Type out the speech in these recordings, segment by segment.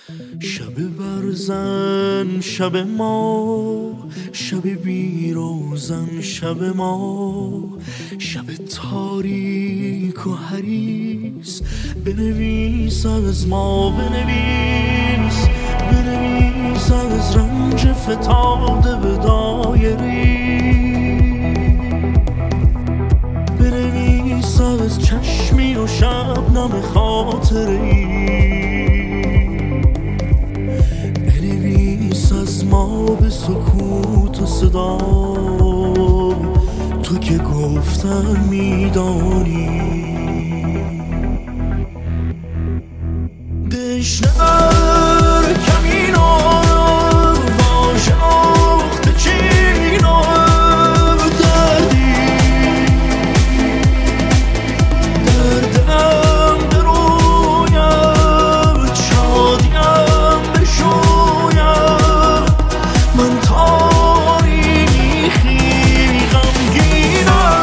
شب برزن شب ما، شب بیروزن شب ما، شب تاریک و حریص. بنویس از ما، بنویس بنویس از رنج فتاده به دایری، بنویس از چشمی و شبنم خاطری، بنویس از ما به سکوت و صدا. تو که گفتن میدانی دشنر کمینو واژاخت چینو دردی دردم برویم شادیم بشویم من تاریخی غمگینم.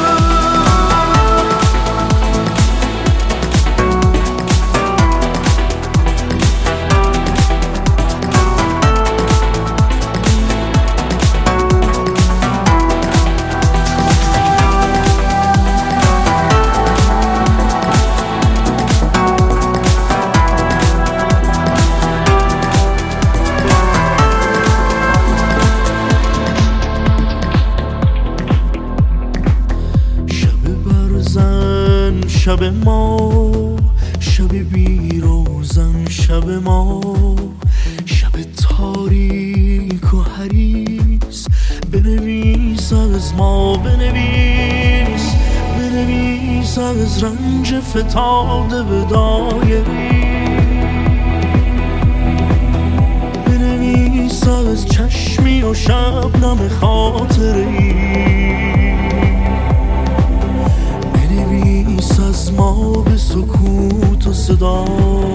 شب ما، شب بیروزن شب ما، شب تاریک و حریص. بنویس از ما، بنویس بنویس از رنج فتاده به دایری، بنویس از چشمی و شبنم خاطری، بنویس از ما به سکوت و صدا.